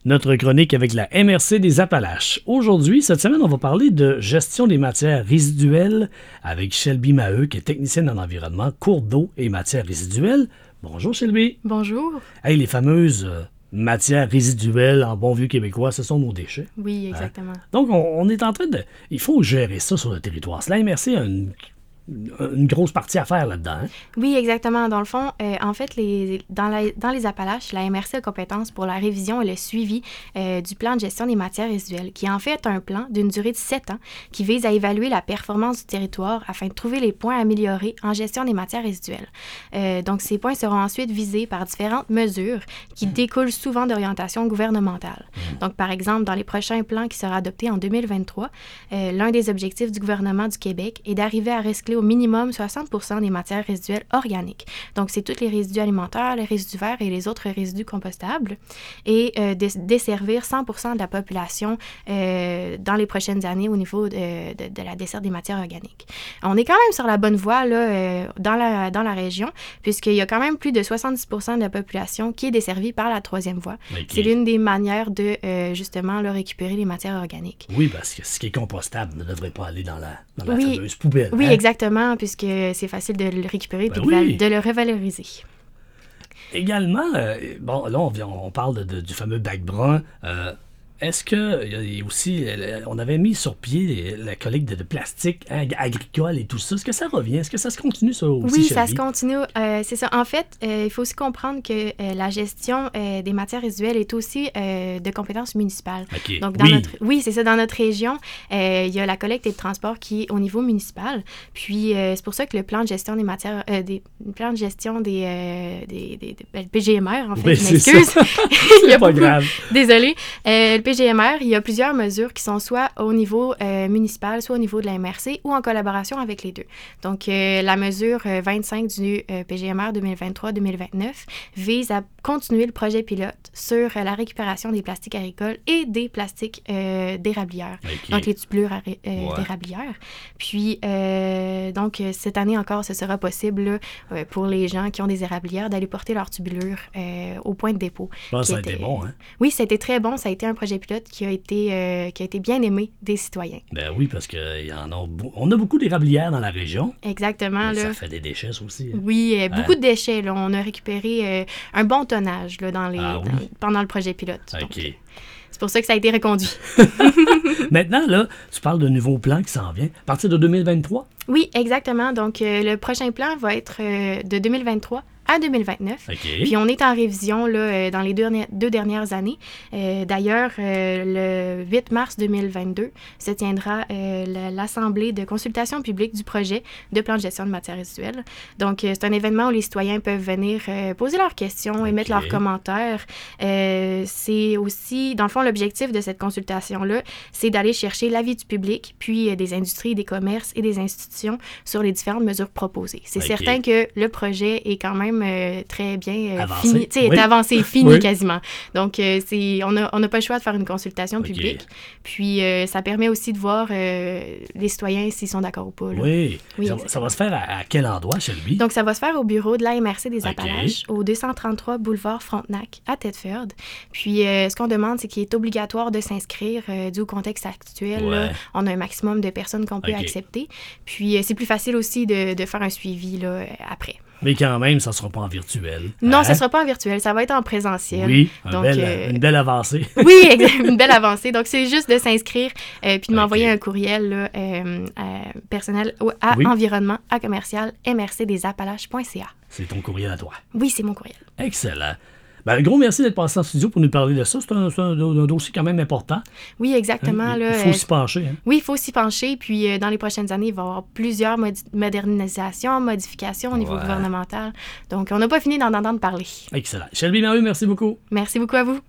Notre chronique avec la MRC des Appalaches. Aujourd'hui, cette semaine, on va parler de gestion des matières résiduelles avec Shelby Maheu, qui est technicienne en environnement, cours d'eau et matières résiduelles. Bonjour Shelby. Bonjour. Hey, les fameuses matières résiduelles, en bon vieux québécois, ce sont nos déchets. Oui, exactement. Donc, on est en train de... Il faut gérer ça sur le territoire. La MRC a une grosse partie à faire là-dedans. Hein? Oui, exactement. Dans le fond, en fait, dans les Appalaches, la MRC a compétence pour la révision et le suivi du plan de gestion des matières résiduelles, qui est en fait un plan d'une durée de 7 ans qui vise à évaluer la performance du territoire afin de trouver les points à améliorer en gestion des matières résiduelles. Donc, ces points seront ensuite visés par différentes mesures qui découlent souvent d'orientations gouvernementales. Donc, par exemple, dans les prochains plans qui seront adoptés en 2023, l'un des objectifs du gouvernement du Québec est d'arriver à recycler au minimum 60% des matières résiduelles organiques. Donc, c'est tous les résidus alimentaires, les résidus verts et les autres résidus compostables et desservir 100% de la population dans les prochaines années au niveau de la desserte des matières organiques. On est quand même sur la bonne voie là, dans la région, puisqu'il y a quand même plus de 70% de la population qui est desservie par la troisième voie. Okay. C'est l'une des manières de, justement, là, récupérer les matières organiques. Oui, parce que ce qui est compostable ne devrait pas aller dans la fameuse poubelle. Oui, hein? Exactement, puisque c'est facile de le récupérer et de le revaloriser. Également, bon, là, on parle du fameux bac brun. Est-ce que aussi, on avait mis sur pied la collecte de plastique agricole et tout ça. Est-ce que ça revient? Est-ce que ça se continue, ça aussi? Oui, ça se continue. C'est ça. En fait, il faut aussi comprendre que la gestion des matières résiduelles est aussi de compétence municipale. Okay. Donc, c'est ça. Dans notre région, il y a la collecte et le transport qui est au niveau municipal. Puis, c'est pour ça que le plan de gestion des matières, le PGMR, en fait, oui, je m'excuse. C'est pas grave. Désolée. Le PGMR, il y a plusieurs mesures qui sont soit au niveau municipal, soit au niveau de la MRC ou en collaboration avec les deux. Donc, la mesure 25 du PGMR 2023-2029 vise à continuer le projet pilote sur la récupération des plastiques agricoles et des plastiques d'érablières, okay. Donc les tubulures d'érablières. Puis, donc, cette année encore, ce sera possible là, pour les gens qui ont des érablières d'aller porter leurs tubulures au point de dépôt. Bon, ça a été bon, hein? Oui, ça a été très bon. Ça a été un projet pilote qui a été bien aimé des citoyens. Ben oui, parce qu'on a beaucoup d'érablières dans la région. Exactement. Là, ça fait des déchets, ça aussi. Hein? Oui, beaucoup de déchets. Là. On a récupéré un bon tonnage là, pendant le projet pilote. OK. Donc, c'est pour ça que ça a été reconduit. Maintenant, là, tu parles de nouveau plan qui s'en vient. À partir de 2023? Oui, exactement. Donc, le prochain plan va être de 2023 à 2029. Okay. Puis on est en révision là, dans les deux dernières années. D'ailleurs, le 8 mars 2022 se tiendra l'assemblée de consultation publique du projet de plan de gestion de matières résiduelles. Donc, c'est un événement où les citoyens peuvent venir poser leurs questions, émettre leurs commentaires. C'est aussi, dans le fond, l'objectif de cette consultation-là, c'est d'aller chercher l'avis du public, puis des industries, des commerces et des institutions sur les différentes mesures proposées. C'est certain que le projet est quand même très bien fini, est avancé et fini quasiment. Donc, on n'a pas le choix de faire une consultation publique. Puis, ça permet aussi de voir les citoyens s'ils sont d'accord ou pas. Là. Oui. Ça va se faire à quel endroit, Shelby? Donc, ça va se faire au bureau de la MRC des Appalaches, au 233 boulevard Frontenac, à Thetford. Puis, ce qu'on demande, c'est qu'il est obligatoire de s'inscrire dû au contexte actuel. Là, on a un maximum de personnes qu'on peut accepter. Puis, c'est plus facile aussi de faire un suivi là, après. Mais quand même, ça ne sera pas en virtuel. Non, ça ne sera pas en virtuel. Ça va être en présentiel. Oui, donc, une belle avancée. Oui, une belle avancée. Donc, c'est juste de s'inscrire puis de m'envoyer un courriel là, personnel à environnement@commercial-mrcdesappalaches.ca. C'est ton courriel à toi. Oui, c'est mon courriel. Excellent. Ben, un gros merci d'être passé en studio pour nous parler de ça. C'est un dossier quand même important. Oui, exactement. Hein? Là, il faut s'y pencher. Hein? Oui, il faut s'y pencher. Puis, dans les prochaines années, il va y avoir plusieurs modernisations, modifications au niveau gouvernemental. Donc, on n'a pas fini d'en entendre parler. Excellent. Shelby Maheu, merci beaucoup. Merci beaucoup à vous.